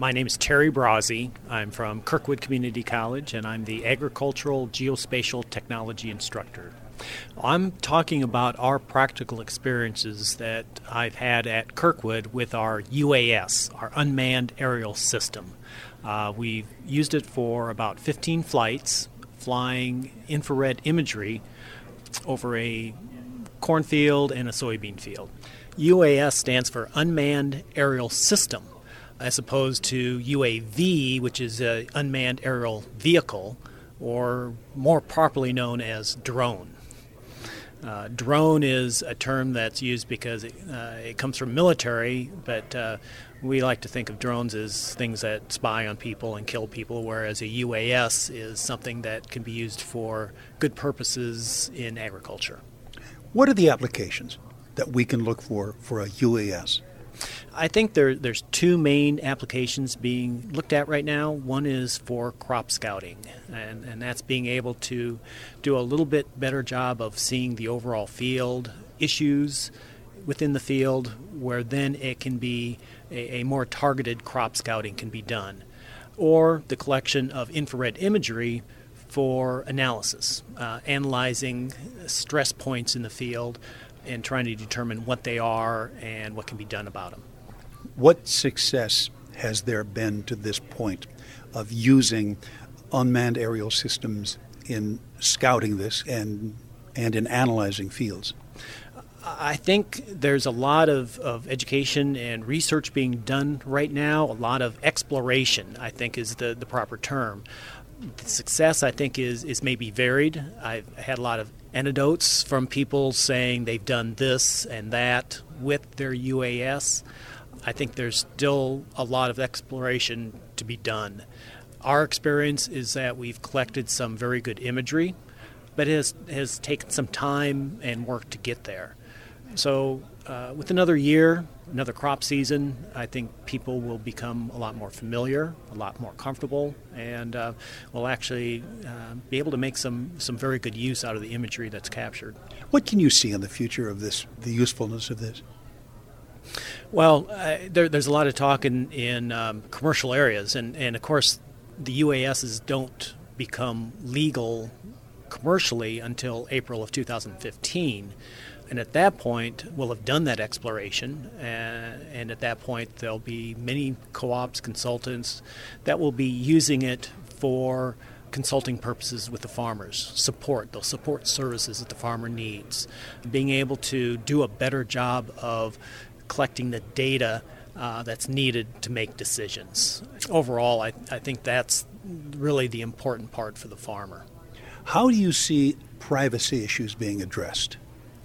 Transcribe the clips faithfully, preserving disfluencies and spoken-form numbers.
My name is Terry Brazzi. I'm from Kirkwood Community College, and I'm the Agricultural Geospatial Technology Instructor. I'm talking about our practical experiences that I've had at Kirkwood with our U A S, our Unmanned Aerial System. Uh, we've used it for about fifteen flights, flying infrared imagery over a cornfield and a soybean field. U A S stands for Unmanned Aerial System, as opposed to U A V, which is an unmanned aerial vehicle, or more properly known as drone. Uh, drone is a term that's used because it, uh, it comes from military, but uh, we like to think of drones as things that spy on people and kill people, whereas a U A S is something that can be used for good purposes in agriculture. What are the applications that we can look for for a U A S? I think there, there's two main applications being looked at right now. One is for crop scouting, and, and that's being able to do a little bit better job of seeing the overall field, issues within the field, where then it can be a, a more targeted crop scouting can be done. Or the collection of infrared imagery for analysis, uh, analyzing stress points in the field and trying to determine what they are and what can be done about them. What success has there been to this point of using unmanned aerial systems in scouting this and and in analyzing fields? I think there's a lot of, of education and research being done right now. A lot of exploration, I think, is the, the proper term. The success, I think, is, is maybe varied. I've had a lot of anecdotes from people saying they've done this and that with their U A S. I think there's still a lot of exploration to be done. Our experience is that we've collected some very good imagery, but it has, has taken some time and work to get there. So uh, with another year, another crop season, I think people will become a lot more familiar, a lot more comfortable, and uh, will actually uh, be able to make some, some very good use out of the imagery that's captured. What can you see in the future of this, the usefulness of this? Well, uh, there, there's a lot of talk in, in um, commercial areas, and, and of course the U A Ss don't become legal commercially until April of two thousand fifteen. And at that point, we'll have done that exploration, uh, and at that point, there'll be many co-ops, consultants that will be using it for consulting purposes with the farmers, support, those support services that the farmer needs, being able to do a better job of collecting the data uh, that's needed to make decisions. Overall, I, I think that's really the important part for the farmer. How do you see privacy issues being addressed?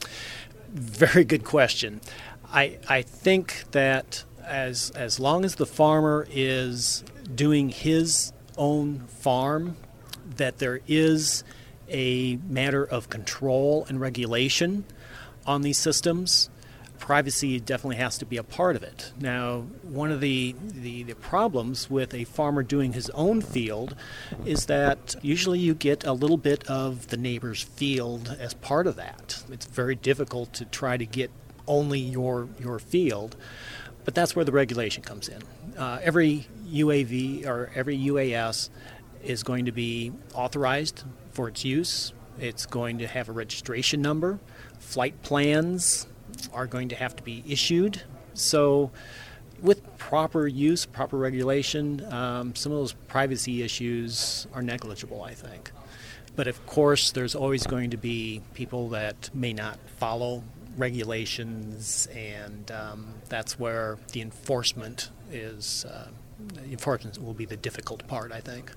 Very good question. I I think that as as long as the farmer is doing his own farm, that there is a matter of control and regulation on these systems. Privacy definitely has to be a part of it. Now, one of the, the, the problems with a farmer doing his own field is that usually you get a little bit of the neighbor's field as part of that. It's very difficult to try to get only your your field, but that's where the regulation comes in. Uh, every U A V or every U A S is going to be authorized for its use. It's going to have a registration number. Flight plans are going to have to be issued. So with proper use, proper regulation, um, some of those privacy issues are negligible, I think. But of course, there's always going to be people that may not follow regulations, and um, that's where the enforcement is, uh, enforcement will be the difficult part, I think.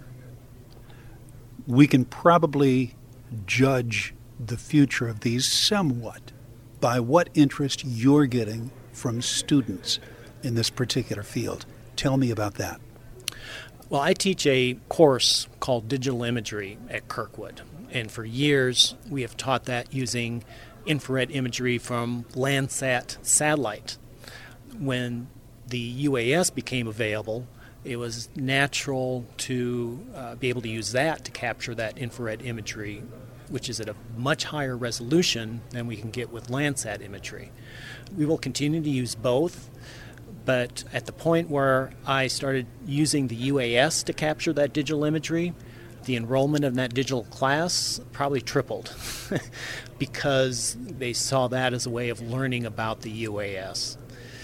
We can probably judge the future of these somewhat by what interest you're getting from students in this particular field. Tell me about that. Well, I teach a course called Digital Imagery at Kirkwood, and for years we have taught that using infrared imagery from Landsat satellite. When the U A S became available, it was natural to uh, be able to use that to capture that infrared imagery, which is at a much higher resolution than we can get with Landsat imagery. We will continue to use both, But at the point where I started using the U A S to capture that digital imagery, the enrollment in that digital class probably tripled because they saw that as a way of learning about the U A S.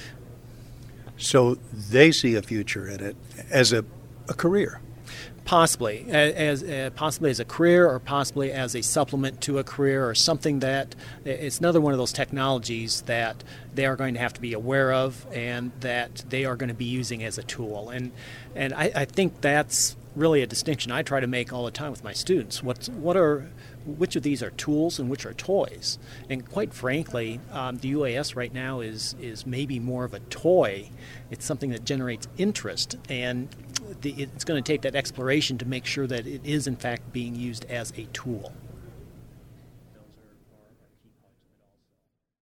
So they see a future in it as a, a career. Possibly, as, as possibly as a career, or possibly as a supplement to a career, or something that it's another one of those technologies that they are going to have to be aware of, and that they are going to be using as a tool. And and I, I think that's really a distinction I try to make all the time with my students. What's what are which of these are tools and which are toys? And quite frankly, um, the U A S right now is is maybe more of a toy. It's something that generates interest, and the, it's going to take that exploration to make sure that it is in fact being used as a tool.